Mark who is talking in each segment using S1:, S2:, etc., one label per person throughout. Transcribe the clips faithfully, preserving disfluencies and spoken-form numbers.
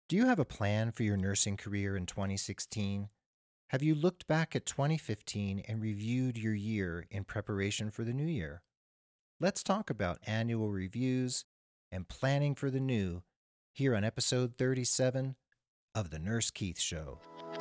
S1: Do you have a plan for your nursing career in twenty sixteen? Have you looked back at twenty fifteen and reviewed your year in preparation for the new year? Let's talk about annual reviews and planning for the new here on episode thirty-seven of The Nurse Keith Show.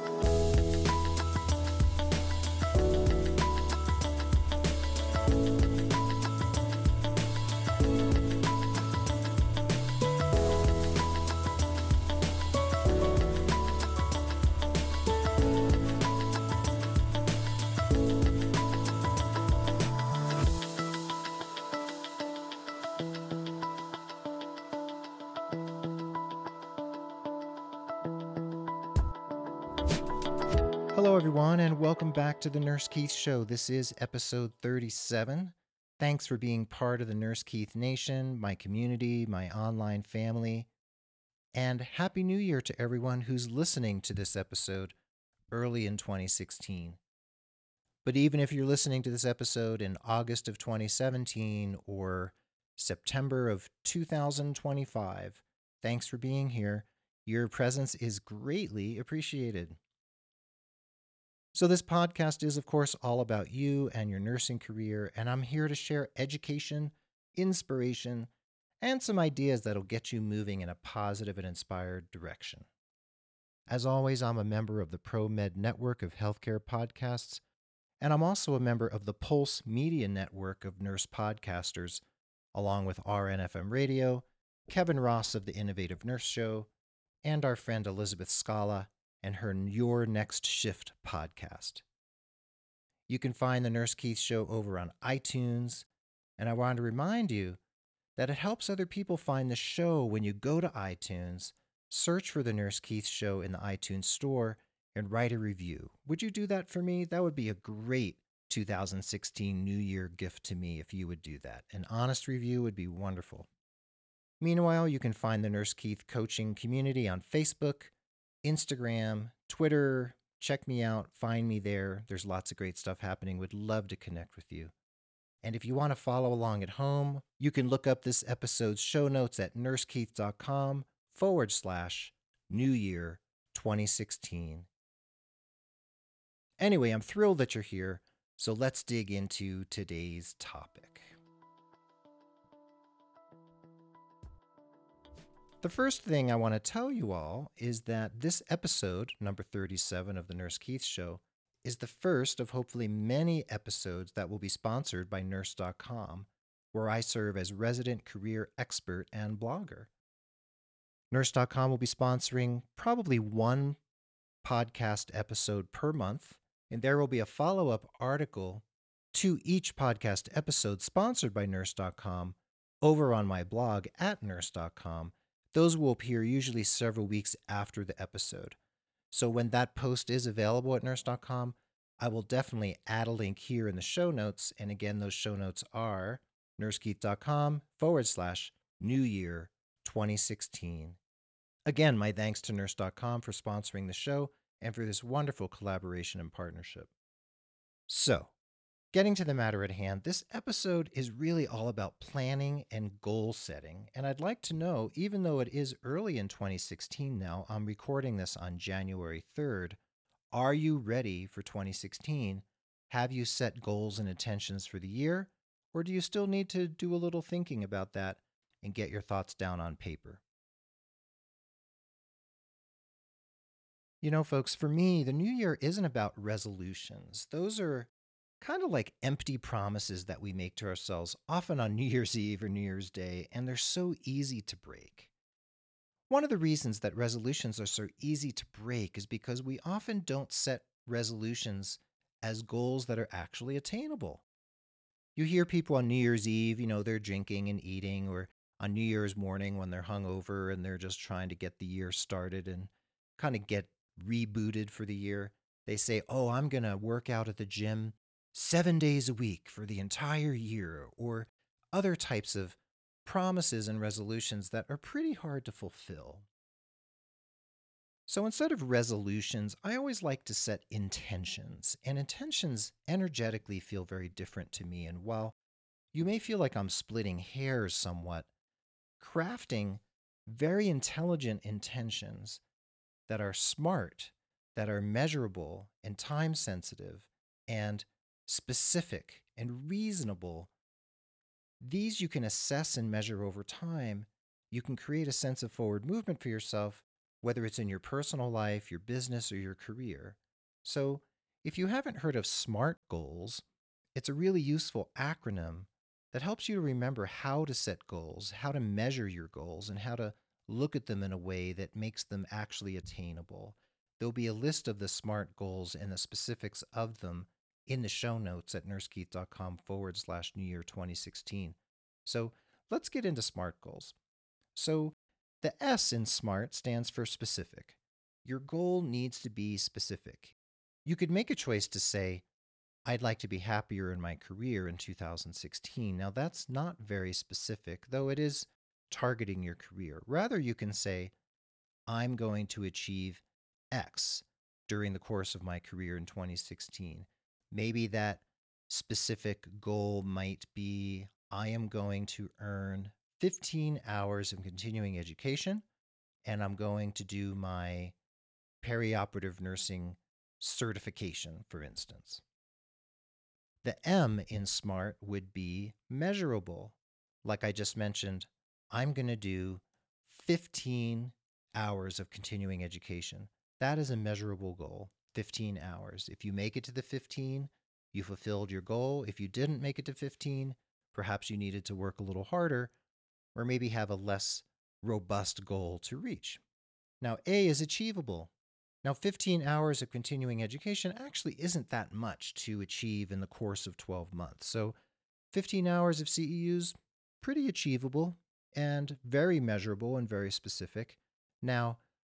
S1: Hello, everyone, and welcome back to the Nurse Keith Show. This is episode thirty-seven. Thanks for being part of the Nurse Keith Nation, my community, my online family, and Happy New Year to everyone who's listening to this episode early in twenty sixteen. But even if you're listening to this episode in August of twenty seventeen or September of two thousand twenty-five, thanks for being here. Your presence is greatly appreciated. So, this podcast is, of course, all about you and your nursing career, and I'm here to share education, inspiration, and some ideas that'll get you moving in a positive and inspired direction. As always, I'm a member of the ProMed Network of Healthcare Podcasts, and I'm also a member of the Pulse Media Network of nurse podcasters, along with R N F M Radio, Kevin Ross of the Innovative Nurse Show, and our friend Elizabeth Scala and her Your Next Shift podcast. You can find the Nurse Keith Show over on iTunes, and I want to remind you that it helps other people find the show when you go to iTunes, search for the Nurse Keith Show in the iTunes store, and write a review. Would you do that for me? That would be a great two thousand sixteen New Year gift to me if you would do that. An honest review would be wonderful. Meanwhile, you can find the Nurse Keith coaching community on Facebook, Instagram, Twitter. Check me out. Find me there. There's lots of great stuff happening. Would love to connect with you. And if you want to follow along at home, you can look up this episode's show notes at nursekeith.com forward slash New Year twenty sixteen. Anyway, I'm thrilled that you're here. So let's dig into today's topic. The first thing I want to tell you all is that this episode, number thirty-seven of the Nurse Keith Show, is the first of hopefully many episodes that will be sponsored by nurse dot com, where I serve as resident career expert and blogger. nurse dot com will be sponsoring probably one podcast episode per month, and there will be a follow-up article to each podcast episode sponsored by nurse dot com over on my blog at nurse dot com. Those will appear usually several weeks after the episode. So when that post is available at nurse dot com, I will definitely add a link here in the show notes. And again, those show notes are nursekeith.com forward slash New Year twenty sixteen. Again, my thanks to nurse dot com for sponsoring the show and for this wonderful collaboration and partnership. So, getting to the matter at hand, this episode is really all about planning and goal setting. And I'd like to know, even though it is early in twenty sixteen now, I'm recording this on January third, are you ready for twenty sixteen? Have you set goals and intentions for the year? Or do you still need to do a little thinking about that and get your thoughts down on paper? You know, folks, for me, the new year isn't about resolutions. Those are kind of like empty promises that we make to ourselves, often on New Year's Eve or New Year's Day, and they're so easy to break. One of the reasons that resolutions are so easy to break is because we often don't set resolutions as goals that are actually attainable. You hear people on New Year's Eve, you know, they're drinking and eating, or on New Year's morning when they're hungover and they're just trying to get the year started and kind of get rebooted for the year. They say, oh, I'm going to work out at the gym seven days a week for the entire year, or other types of promises and resolutions that are pretty hard to fulfill. So instead of resolutions, I always like to set intentions, and intentions energetically feel very different to me. And while you may feel like I'm splitting hairs somewhat, crafting very intelligent intentions that are smart, that are measurable and time sensitive and specific and reasonable. These you can assess and measure over time. You can create a sense of forward movement for yourself, whether it's in your personal life, your business, or your career. So, if you haven't heard of SMART goals, it's a really useful acronym that helps you to remember how to set goals, how to measure your goals, and how to look at them in a way that makes them actually attainable. There'll be a list of the SMART goals and the specifics of them in the show notes at nursekeith.com forward slash New Year twenty sixteen. So let's get into SMART goals. So the S in SMART stands for specific. Your goal needs to be specific. You could make a choice to say, I'd like to be happier in my career in two thousand sixteen. Now, that's not very specific, though it is targeting your career. Rather, you can say, I'm going to achieve X during the course of my career in twenty sixteen. Maybe that specific goal might be I am going to earn fifteen hours of continuing education and I'm going to do my perioperative nursing certification, for instance. The M in SMART would be measurable. Like I just mentioned, I'm going to do fifteen hours of continuing education. That is a measurable goal, fifteen hours. If you make it to the fifteen, you fulfilled your goal. If you didn't make it to fifteen, perhaps you needed to work a little harder or maybe have a less robust goal to reach. Now, A is achievable. Now, fifteen hours of continuing education actually isn't that much to achieve in the course of twelve months. So, fifteen hours of C E Us, pretty achievable and very measurable and very specific. Now,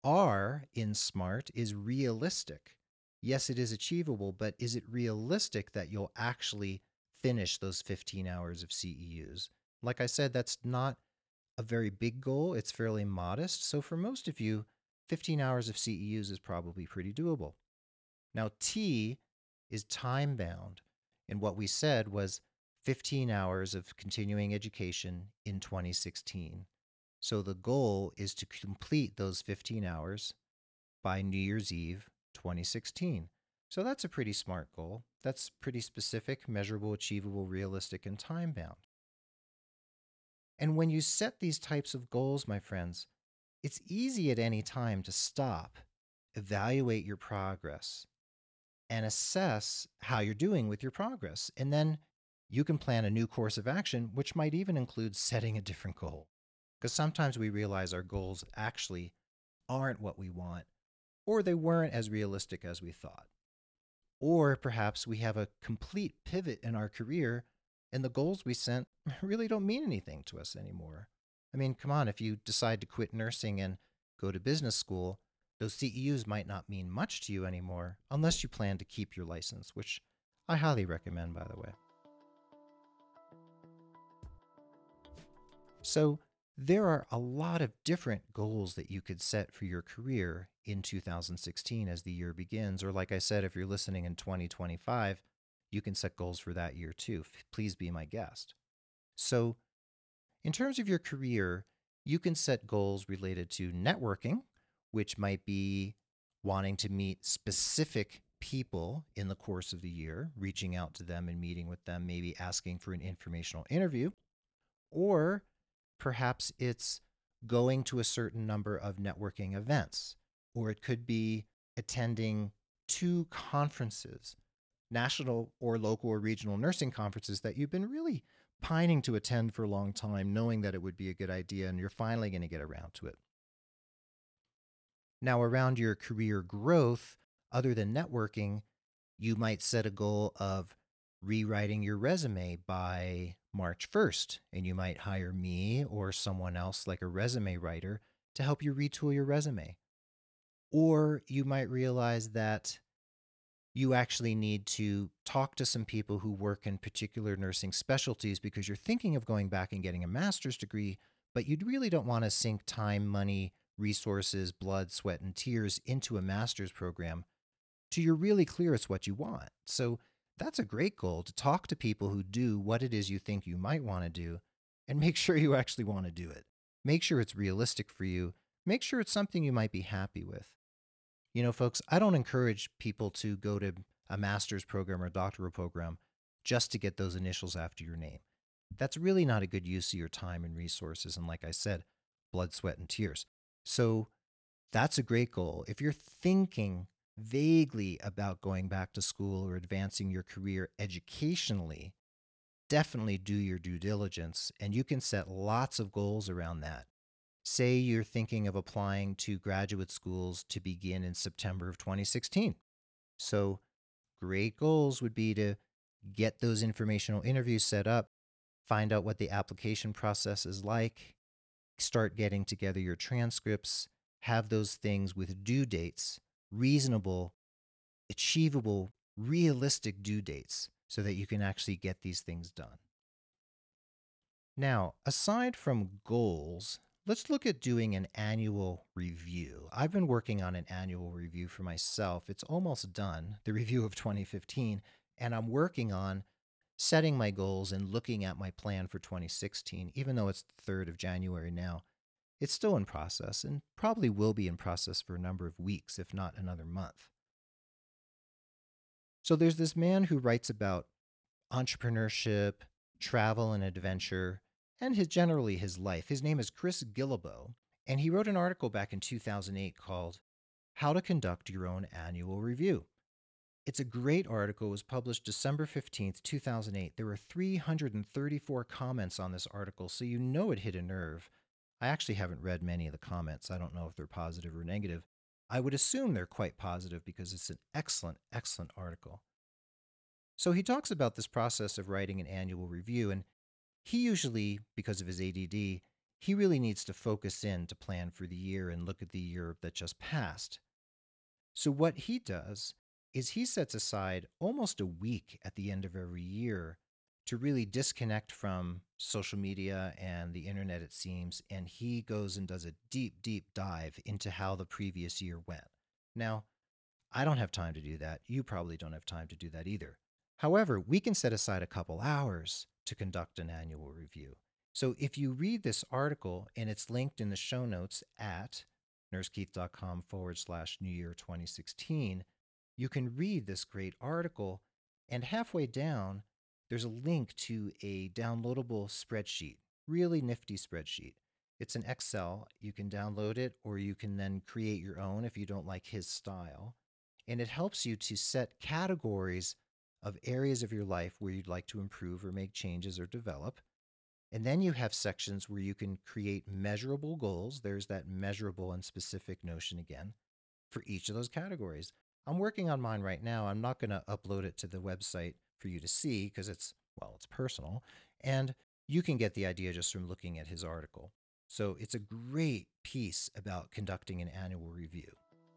S1: R in SMART is realistic. Yes, it is achievable, but is it realistic that you'll actually finish those fifteen hours of C E Us? Like I said, that's not a very big goal. It's fairly modest. So, for most of you, fifteen hours of C E Us is probably pretty doable. Now, T is time bound. And what we said was fifteen hours of continuing education in twenty sixteen. So the goal is to complete those fifteen hours by New Year's Eve twenty sixteen. So that's a pretty smart goal. That's pretty specific, measurable, achievable, realistic, and time bound. And when you set these types of goals, my friends, it's easy at any time to stop, evaluate your progress, and assess how you're doing with your progress. And then you can plan a new course of action, which might even include setting a different goal. Because sometimes we realize our goals actually aren't what we want, or they weren't as realistic as we thought. Or perhaps we have a complete pivot in our career and the goals we set really don't mean anything to us anymore. I mean, come on, if you decide to quit nursing and go to business school, those C E Us might not mean much to you anymore unless you plan to keep your license, which I highly recommend, by the way. So, there are a lot of different goals that you could set for your career in two thousand sixteen as the year begins. Or, like I said, if you're listening in twenty twenty-five, you can set goals for that year too. Please be my guest. So, in terms of your career, you can set goals related to networking, which might be wanting to meet specific people in the course of the year, reaching out to them and meeting with them, maybe asking for an informational interview. Or perhaps it's going to a certain number of networking events, or it could be attending two conferences, national or local or regional nursing conferences that you've been really pining to attend for a long time, knowing that it would be a good idea, and you're finally going to get around to it. Now, around your career growth, other than networking, you might set a goal of rewriting your resume by March first, and you might hire me or someone else like a resume writer to help you retool your resume. Or you might realize that you actually need to talk to some people who work in particular nursing specialties because you're thinking of going back and getting a master's degree, but you really don't want to sink time, money, resources, blood, sweat, and tears into a master's program till you're really clear it's what you want. So that's a great goal, to talk to people who do what it is you think you might want to do and make sure you actually want to do it. Make sure it's realistic for you. Make sure it's something you might be happy with. You know, folks, I don't encourage people to go to a master's program or doctoral program just to get those initials after your name. That's really not a good use of your time and resources. And like I said, blood, sweat, and tears. So that's a great goal. If you're thinking vaguely about going back to school or advancing your career educationally, definitely do your due diligence, and you can set lots of goals around that. Say you're thinking of applying to graduate schools to begin in September of twenty sixteen. So, great goals would be to get those informational interviews set up, find out what the application process is like, start getting together your transcripts, have those things with due dates, reasonable, achievable, realistic due dates, so that you can actually get these things done. Now, aside from goals, let's look at doing an annual review. I've been working on an annual review for myself. It's almost done, the review of twenty fifteen, and I'm working on setting my goals and looking at my plan for twenty sixteen, even though it's the third of January now. It's still in process and probably will be in process for a number of weeks, if not another month. So there's this man who writes about entrepreneurship, travel and adventure, and his generally his life. His name is Chris Guillebeau, and he wrote an article back in two thousand eight called How to Conduct Your Own Annual Review. It's a great article. It was published December fifteenth, two thousand eight. There were three hundred thirty-four comments on this article, so you know it hit a nerve. I actually haven't read many of the comments. I don't know if they're positive or negative. I would assume they're quite positive because it's an excellent, excellent article. So he talks about this process of writing an annual review, and he usually, because of his A D D, he really needs to focus in to plan for the year and look at the year that just passed. So what he does is he sets aside almost a week at the end of every year to really disconnect from social media and the internet, it seems, and he goes and does a deep, deep dive into how the previous year went. Now, I don't have time to do that. You probably don't have time to do that either. However, we can set aside a couple hours to conduct an annual review. So if you read this article, and it's linked in the show notes at nursekeith.com forward slash New Year twenty sixteen, you can read this great article, and halfway down, there's a link to a downloadable spreadsheet, really nifty spreadsheet. It's an Excel. You can download it, or you can then create your own if you don't like his style. And it helps you to set categories of areas of your life where you'd like to improve or make changes or develop. And then you have sections where you can create measurable goals. There's that measurable and specific notion again for each of those categories. I'm working on mine right now. I'm not going to upload it to the website for you to see because it's, well, it's personal. And you can get the idea just from looking at his article. So it's a great piece about conducting an annual review.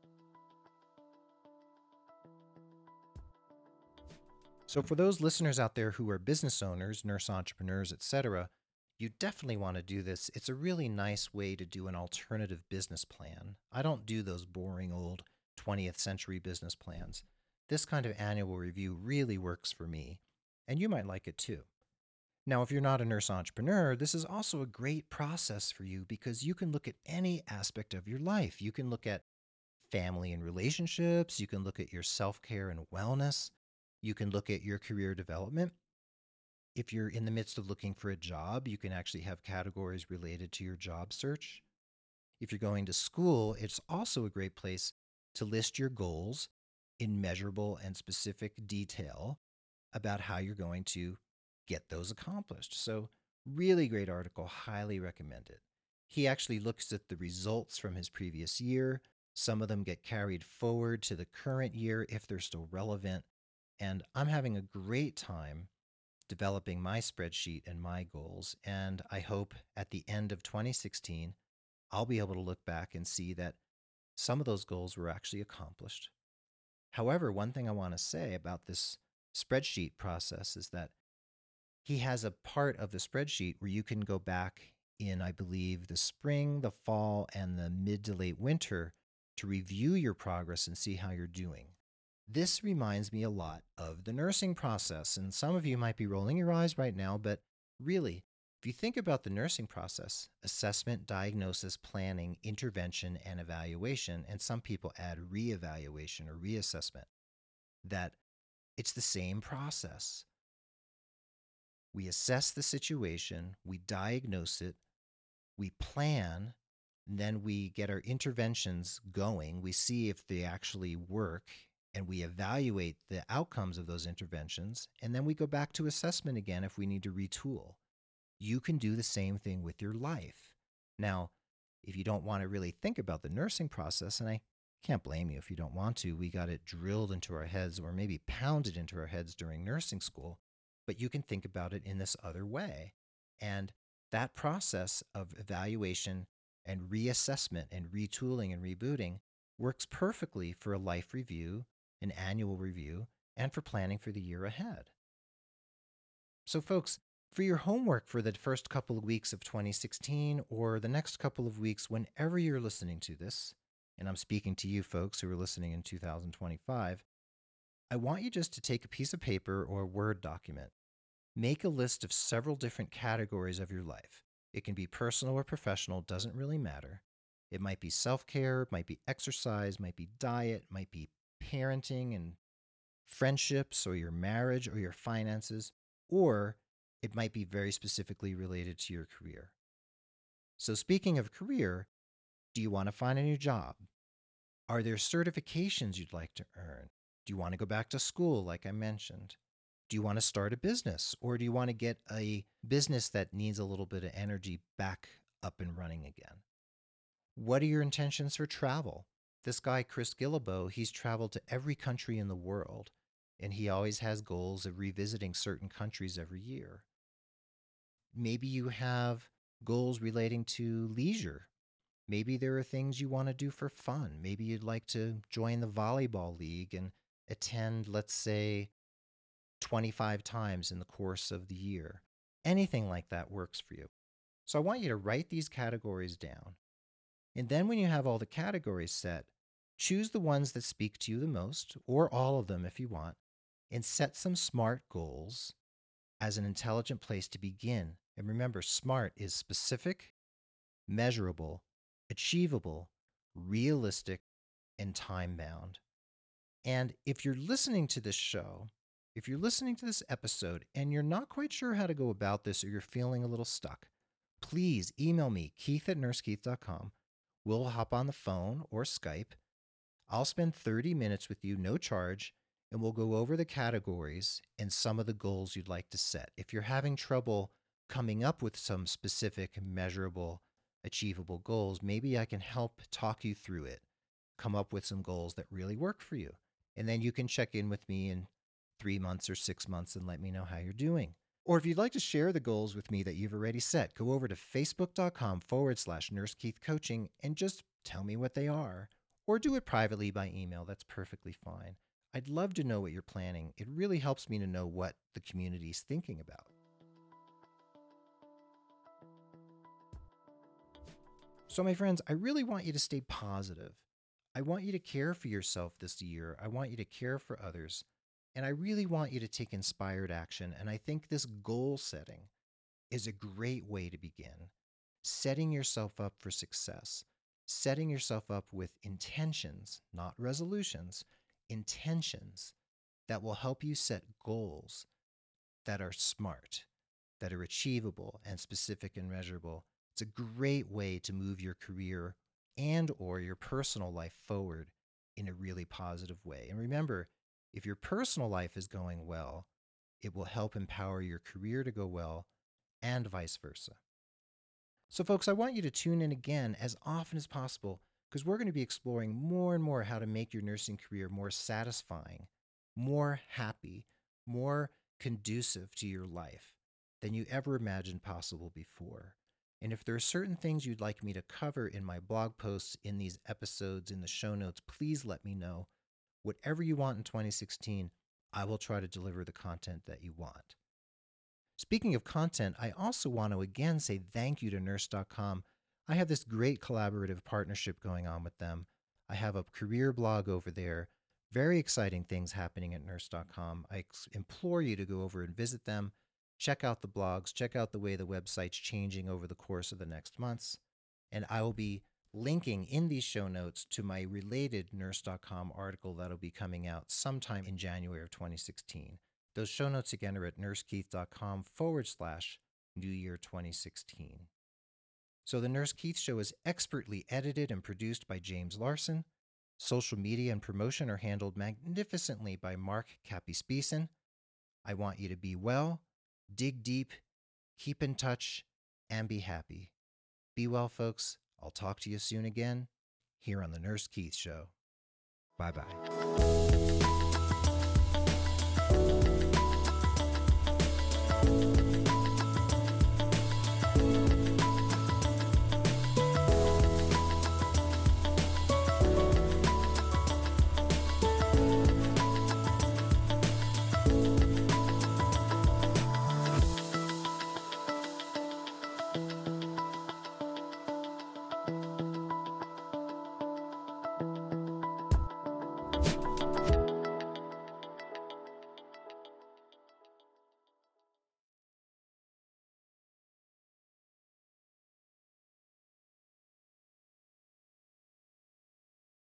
S1: So for those listeners out there who are business owners, nurse entrepreneurs, et cetera, you definitely want to do this. It's a really nice way to do an alternative business plan. I don't do those boring old twentieth century business plans. This kind of annual review really works for me, and you might like it too. Now, if you're not a nurse entrepreneur, this is also a great process for you because you can look at any aspect of your life. You can look at family and relationships. You can look at your self-care and wellness. You can look at your career development. If you're in the midst of looking for a job, you can actually have categories related to your job search. If you're going to school, it's also a great place to list your goals in measurable and specific detail about how you're going to get those accomplished. So, really great article, highly recommend it. He actually looks at the results from his previous year. Some of them get carried forward to the current year if they're still relevant. And I'm having a great time developing my spreadsheet and my goals. And I hope at the end of twenty sixteen, I'll be able to look back and see that some of those goals were actually accomplished. However, one thing I want to say about this spreadsheet process is that he has a part of the spreadsheet where you can go back in, I believe, the spring, the fall, and the mid to late winter to review your progress and see how you're doing. This reminds me a lot of the nursing process, and some of you might be rolling your eyes right now, but really, if If you think about the nursing process, assessment, diagnosis, planning, intervention, and evaluation, and some people add reevaluation or reassessment, that it's the same process. We assess the situation, we diagnose it, we plan, and then we get our interventions going. We see if they actually work, and we evaluate the outcomes of those interventions, and then we go back to assessment again if we need to retool. You can do the same thing with your life. Now, if you don't want to really think about the nursing process, and I can't blame you if you don't want to, we got it drilled into our heads or maybe pounded into our heads during nursing school, but you can think about it in this other way. And that process of evaluation and reassessment and retooling and rebooting works perfectly for a life review, an annual review, and for planning for the year ahead. So, folks, for your homework for the first couple of weeks of twenty sixteen or the next couple of weeks, whenever you're listening to this, and I'm speaking to you folks who are listening in two thousand twenty-five, I want you just to take a piece of paper or a Word document. Make a list of several different categories of your life. It can be personal or professional, doesn't really matter. It might be self-care, it might be exercise, might be diet, might be parenting and friendships or your marriage or your finances, or it might be very specifically related to your career. So, speaking of career, do you want to find a new job? Are there certifications you'd like to earn? Do you want to go back to school, like I mentioned? Do you want to start a business, or do you want to get a business that needs a little bit of energy back up and running again? What are your intentions for travel? This guy, Chris Guillebeau, he's traveled to every country in the world, and he always has goals of revisiting certain countries every year. Maybe you have goals relating to leisure. Maybe there are things you want to do for fun. Maybe you'd like to join the volleyball league and attend, let's say, twenty-five times in the course of the year. Anything like that works for you. So I want you to write these categories down. And then when you have all the categories set, choose the ones that speak to you the most, or all of them if you want, and set some SMART goals as an intelligent place to begin. And remember, SMART is specific, measurable, achievable, realistic, and time bound. And if you're listening to this show, if you're listening to this episode and you're not quite sure how to go about this or you're feeling a little stuck, please email me, keith at nurse keith dot com. We'll hop on the phone or Skype. I'll spend thirty minutes with you, no charge, and we'll go over the categories and some of the goals you'd like to set. If you're having trouble coming up with some specific, measurable, achievable goals, maybe I can help talk you through it, come up with some goals that really work for you. And then you can check in with me in three months or six months and let me know how you're doing. Or if you'd like to share the goals with me that you've already set, go over to facebook.com forward slash Nurse Keith Coaching and just tell me what they are. Or do it privately by email. That's perfectly fine. I'd love to know what you're planning. It really helps me to know what the community is thinking about. So, my friends, I really want you to stay positive. I want you to care for yourself this year. I want you to care for others. And I really want you to take inspired action. And I think this goal setting is a great way to begin. Setting yourself up for success, setting yourself up with intentions, not resolutions, intentions that will help you set goals that are smart, that are achievable and specific and measurable. It's a great way to move your career and or your personal life forward in a really positive way. And remember, if your personal life is going well, it will help empower your career to go well and vice versa. So folks, I want you to tune in again as often as possible because we're going to be exploring more and more how to make your nursing career more satisfying, more happy, more conducive to your life than you ever imagined possible before. And if there are certain things you'd like me to cover in my blog posts, in these episodes, in the show notes, please let me know. Whatever you want in twenty sixteen, I will try to deliver the content that you want. Speaking of content, I also want to again say thank you to nurse dot com. I have this great collaborative partnership going on with them. I have a career blog over there. Very exciting things happening at nurse dot com. I ex- implore you to go over and visit them. Check out the blogs, check out the way the website's changing over the course of the next months. And I will be linking in these show notes to my related nurse dot com article that'll be coming out sometime in January of twenty sixteen. Those show notes again are at nursekeith.com forward slash New Year twenty sixteen. So the Nurse Keith Show is expertly edited and produced by James Larson. Social media and promotion are handled magnificently by Mark Capispisen. I want you to be well, dig deep, keep in touch, and be happy. Be well, folks. I'll talk to you soon again here on the Nurse Keith Show. Bye-bye.